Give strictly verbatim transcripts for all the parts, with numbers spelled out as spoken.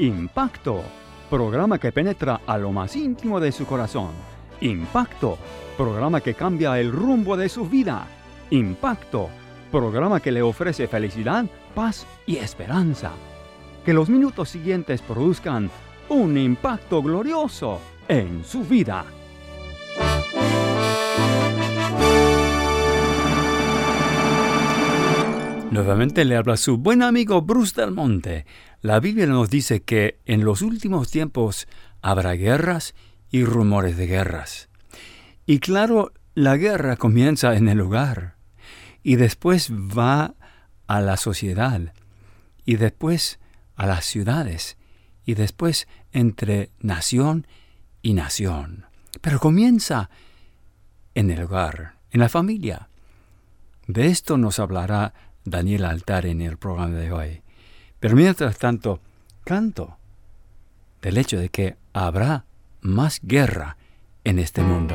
Impacto, programa que penetra a lo más íntimo de su corazón. Impacto, programa que cambia el rumbo de su vida. Impacto, programa que le ofrece felicidad, paz y esperanza. Que los minutos siguientes produzcan un impacto glorioso en su vida. Nuevamente le habla su buen amigo Bruce Del Monte. La Biblia nos dice que en los últimos tiempos habrá guerras y rumores de guerras. Y claro, la guerra comienza en el hogar, y después va a la sociedad, y después a las ciudades, y después entre nación y nación. Pero comienza en el hogar, en la familia. De esto nos hablará Daniel Altare en el programa de hoy. Pero mientras tanto, canto del hecho de que habrá más guerra en este mundo.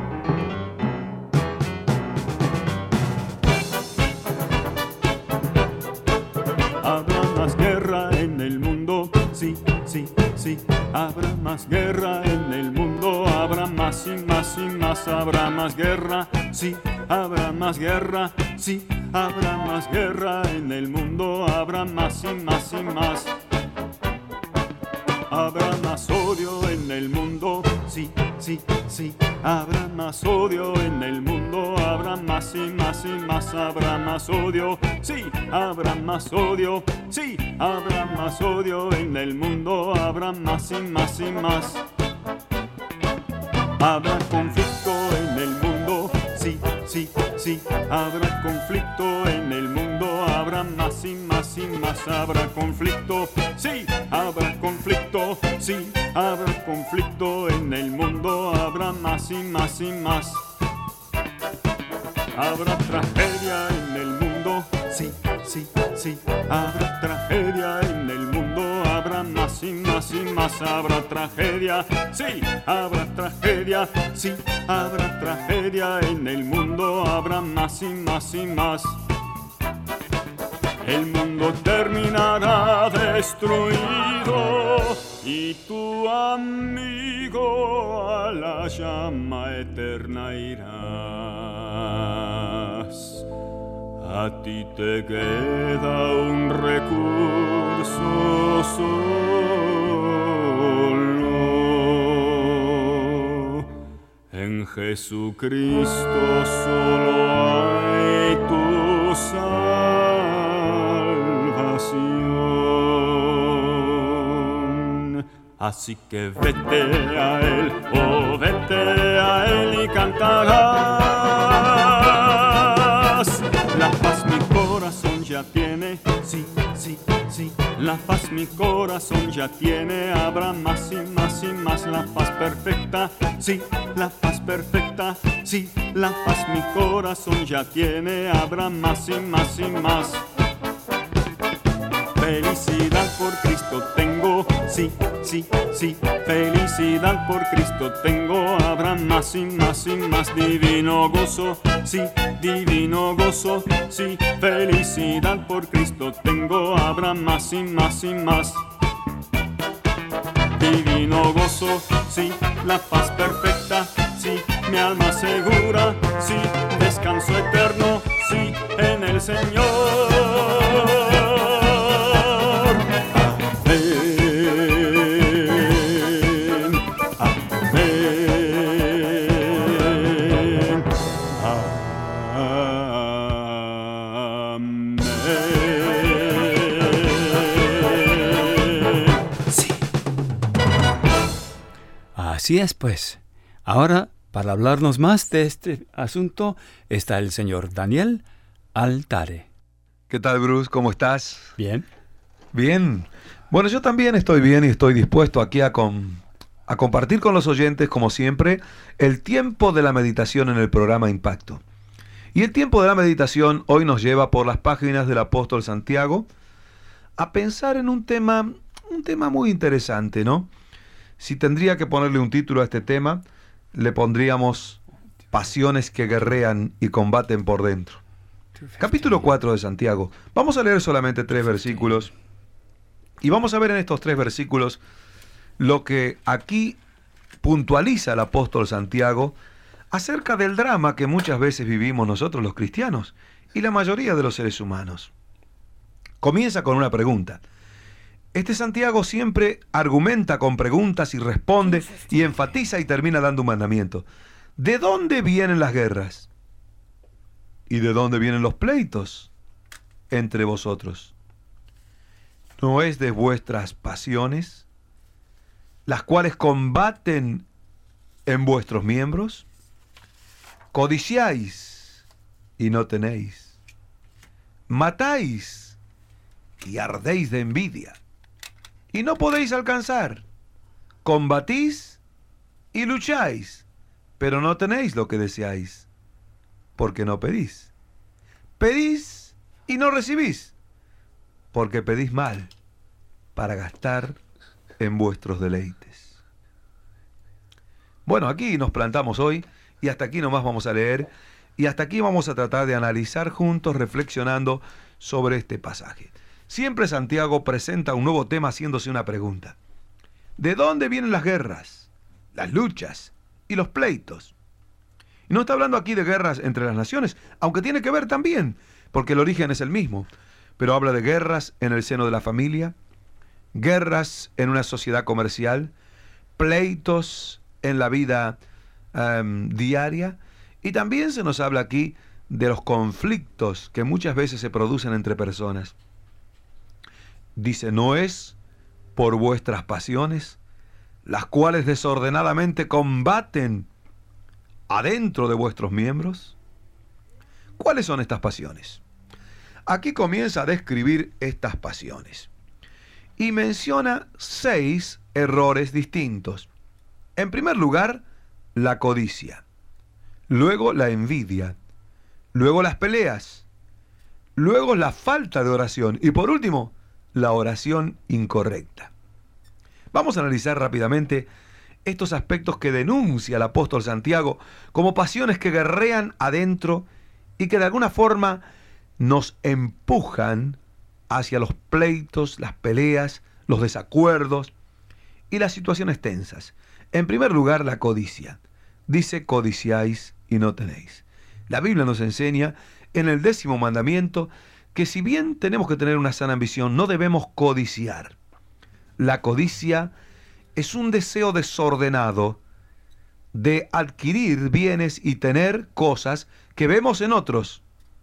Habrá más guerra en el mundo, sí, sí, sí. Habrá más guerra en el mundo, habrá más y más y más. Habrá más guerra, sí, habrá más guerra, sí. Habrá más guerra en el mundo, habrá más y más y más. Habrá más odio en el mundo, sí, sí, sí. Habrá más odio en el mundo, habrá más y más y más. Habrá más odio, sí, habrá más odio, sí. Habrá más odio en el mundo, habrá más y más y más. Habrá conflicto en el mundo, sí, sí, sí. Habrá conflicto en el mundo, habrá más y más y más. Habrá conflicto, sí, habrá conflicto, sí. Habrá conflicto en el mundo, habrá más y más y más. Habrá tragedia en el mundo, sí, sí, sí. Habrá tragedia en el mundo, habrá más y más y más. Habrá tragedia, sí, habrá tragedia, sí. Habrá tragedia en el mundo, habrá más y más y más. El mundo terminará destruido y tu amigo a la llama eterna irás. A ti te queda un recurso solo. En Jesucristo solo hay tu salvación. Así que vete a Él, oh vete a Él y cantarás. La paz mi corazón ya tiene, sí, sí, sí. La paz mi corazón ya tiene, habrá más y más y más. La paz perfecta, sí, la paz perfecta, sí. La paz mi corazón ya tiene, habrá más y más y más. Felicidad por Cristo tengo, sí, sí, sí. Felicidad por Cristo tengo, habrá más y más y más. Divino gozo, sí, divino gozo, sí. Felicidad por Cristo tengo, habrá más y más y más. Divino gozo, sí, la paz perfecta, sí. Mi alma segura, sí. Descanso eterno, sí, en el Señor. Así es, pues. Ahora, para hablarnos más de este asunto, está el señor Daniel Altare. ¿Qué tal, Bruce? ¿Cómo estás? Bien. Bien. Bueno, yo también estoy bien y estoy dispuesto aquí a, con, a compartir con los oyentes, como siempre, el tiempo de la meditación en el programa Impacto. Y el tiempo de la meditación hoy nos lleva por las páginas del apóstol Santiago a pensar en un tema, un tema muy interesante, ¿no? Si tendría que ponerle un título a este tema, le pondríamos Pasiones que guerrean y combaten por dentro. Capítulo cuatro de Santiago. Vamos a leer solamente tres versículos Y vamos a ver en estos tres versículos lo que aquí puntualiza el apóstol Santiago acerca del drama que muchas veces vivimos nosotros los cristianos y la mayoría de los seres humanos. Comienza con una pregunta. Este Santiago siempre argumenta con preguntas y responde y enfatiza y termina dando un mandamiento. ¿De dónde vienen las guerras? ¿Y de dónde vienen los pleitos entre vosotros? ¿No es de vuestras pasiones, las cuales combaten en vuestros miembros? Codiciáis y no tenéis. Matáis y ardéis de envidia y no podéis alcanzar. Combatís y lucháis, pero no tenéis lo que deseáis, porque no pedís. Pedís y no recibís, porque pedís mal, para gastar en vuestros deleites. Bueno, aquí nos plantamos hoy y hasta aquí nomás vamos a leer y hasta aquí vamos a tratar de analizar juntos, reflexionando sobre este pasaje. Siempre Santiago presenta un nuevo tema haciéndose una pregunta. ¿De dónde vienen las guerras, las luchas y los pleitos? Y no está hablando aquí de guerras entre las naciones, aunque tiene que ver también, porque el origen es el mismo. Pero habla de guerras en el seno de la familia, guerras en una sociedad comercial, pleitos en la vida um, diaria, y también se nos habla aquí de los conflictos que muchas veces se producen entre personas. Dice, ¿no es por vuestras pasiones, las cuales desordenadamente combaten adentro de vuestros miembros? ¿Cuáles son estas pasiones? Aquí comienza a describir estas pasiones y menciona seis errores distintos. En primer lugar, la codicia, luego la envidia, luego las peleas, luego la falta de oración y por último, la oración incorrecta. Vamos a analizar rápidamente estos aspectos que denuncia el apóstol Santiago como pasiones que guerrean adentro y que de alguna forma nos empujan hacia los pleitos, las peleas, los desacuerdos y las situaciones tensas. En primer lugar, la codicia. Dice, codiciáis y no tenéis. La Biblia nos enseña en el décimo mandamiento que si bien tenemos que tener una sana ambición, no debemos codiciar. La codicia es un deseo desordenado de adquirir bienes y tener cosas que vemos en otros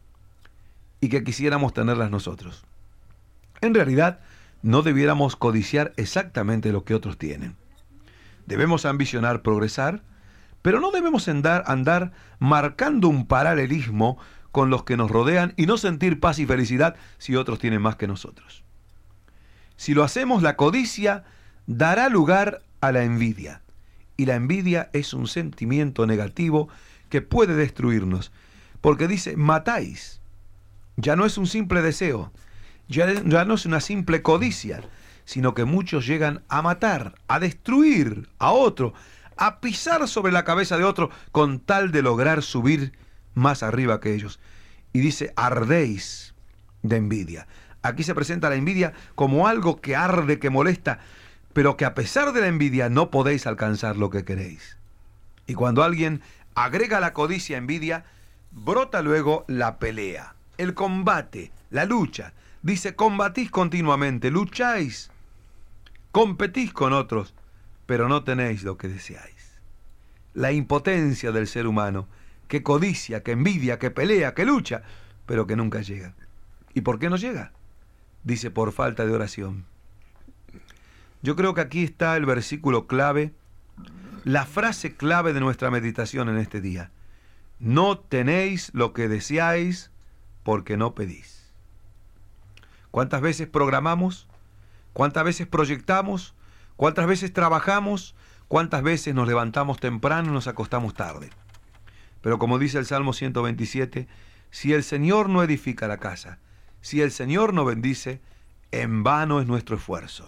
y que quisiéramos tenerlas nosotros. En realidad, no debiéramos codiciar exactamente lo que otros tienen. Debemos ambicionar progresar, pero no debemos andar, andar marcando un paralelismo con los que nos rodean y no sentir paz y felicidad si otros tienen más que nosotros. Si lo hacemos, la codicia dará lugar a la envidia. Y la envidia es un sentimiento negativo que puede destruirnos. Porque dice, matáis. Ya no es un simple deseo. Ya, ya no es una simple codicia. Sino que muchos llegan a matar, a destruir a otro, a pisar sobre la cabeza de otro con tal de lograr subir más arriba que ellos. Y dice, ardéis de envidia. Aquí se presenta la envidia como algo que arde, que molesta, pero que a pesar de la envidia no podéis alcanzar lo que queréis. Y cuando alguien agrega la codicia a envidia, brota luego la pelea, el combate, la lucha. Dice, combatís continuamente, lucháis, competís con otros, pero no tenéis lo que deseáis. La impotencia del ser humano, que codicia, que envidia, que pelea, que lucha, pero que nunca llega. ¿Y por qué no llega? Dice, por falta de oración. Yo creo que aquí está el versículo clave, la frase clave de nuestra meditación en este día. No tenéis lo que deseáis porque no pedís. ¿Cuántas veces programamos? ¿Cuántas veces proyectamos? ¿Cuántas veces trabajamos? ¿Cuántas veces nos levantamos temprano y nos acostamos tarde? Pero como dice el Salmo ciento veintisiete, si el Señor no edifica la casa, si el Señor no bendice, en vano es nuestro esfuerzo.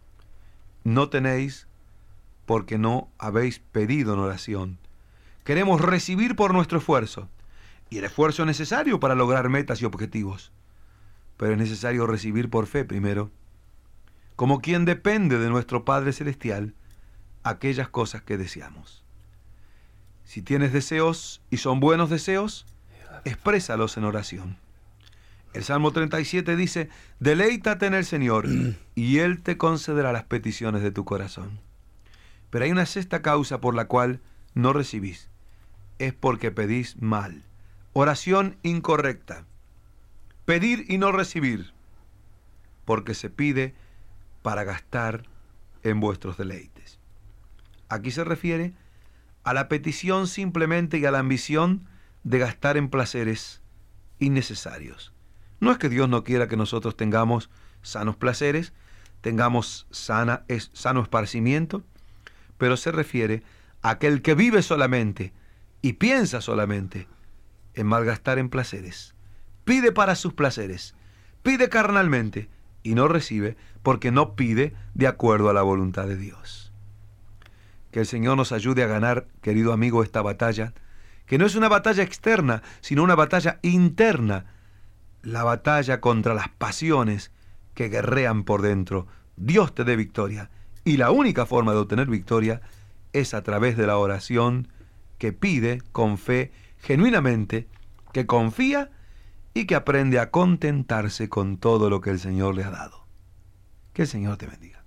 No tenéis porque no habéis pedido en oración. Queremos recibir por nuestro esfuerzo. Y el esfuerzo es necesario para lograr metas y objetivos. Pero es necesario recibir por fe primero. como quien depende de nuestro Padre Celestial, aquellas cosas que deseamos. Si tienes deseos y son buenos deseos, exprésalos en oración. El Salmo treinta y siete dice, deleítate en el Señor y Él te concederá las peticiones de tu corazón. Pero hay una sexta causa por la cual no recibís. Es porque pedís mal. Oración incorrecta. Pedir y no recibir. Porque se pide para gastar en vuestros deleites. Aquí se refiere a la petición simplemente y a la ambición de gastar en placeres innecesarios. No es que Dios no quiera que nosotros tengamos sanos placeres, tengamos sana, es, sano esparcimiento, pero se refiere a aquel que vive solamente y piensa solamente en malgastar en placeres. Pide para sus placeres, pide carnalmente y no recibe porque no pide de acuerdo a la voluntad de Dios. Que el Señor nos ayude a ganar, querido amigo, esta batalla, que no es una batalla externa, sino una batalla interna, la batalla contra las pasiones que guerrean por dentro. Dios te dé victoria, y la única forma de obtener victoria es a través de la oración que pide con fe, genuinamente, que confía y que aprende a contentarse con todo lo que el Señor le ha dado. Que el Señor te bendiga.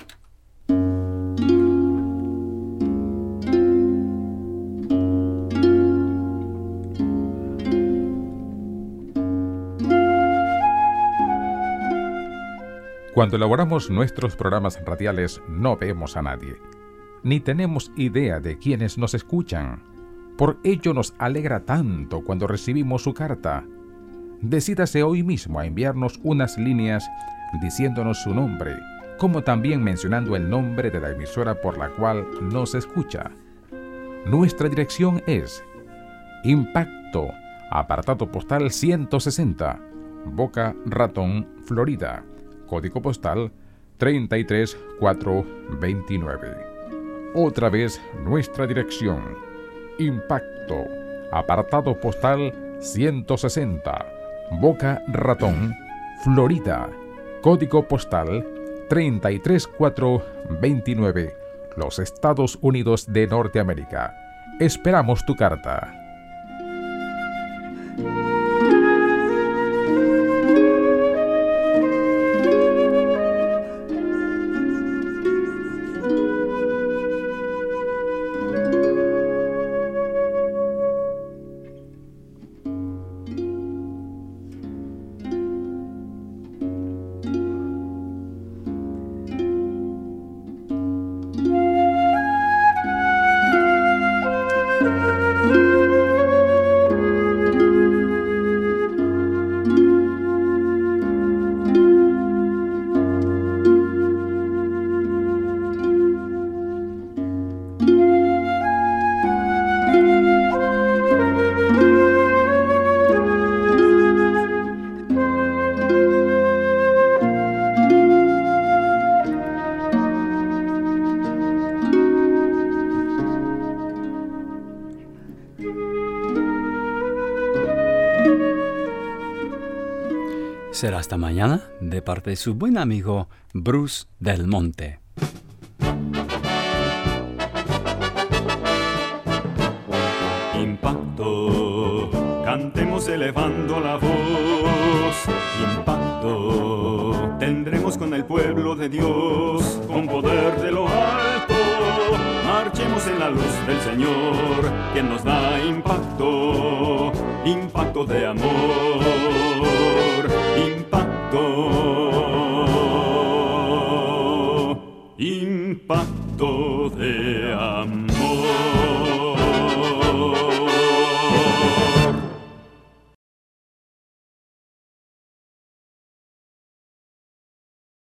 Cuando elaboramos nuestros programas radiales no vemos a nadie, ni tenemos idea de quiénes nos escuchan. Por ello nos alegra tanto cuando recibimos su carta. Decídase hoy mismo a enviarnos unas líneas diciéndonos su nombre, como también mencionando el nombre de la emisora por la cual nos escucha. Nuestra dirección es Impacto, apartado postal ciento sesenta, Boca Ratón, Florida. Código postal treinta y tres mil cuatrocientos veintinueve. Otra vez nuestra dirección. Impacto, apartado postal ciento sesenta, Boca Ratón, Florida. Código postal treinta y tres mil cuatrocientos veintinueve, los Estados Unidos de Norteamérica. Esperamos tu carta. Será hasta mañana de parte de su buen amigo Bruce Del Monte. Impacto, cantemos elevando la voz. Impacto, tendremos con el pueblo de Dios, con poder de lo alto. Marchemos en la luz del Señor, quien nos da impacto, impacto de amor, impacto, impacto de amor.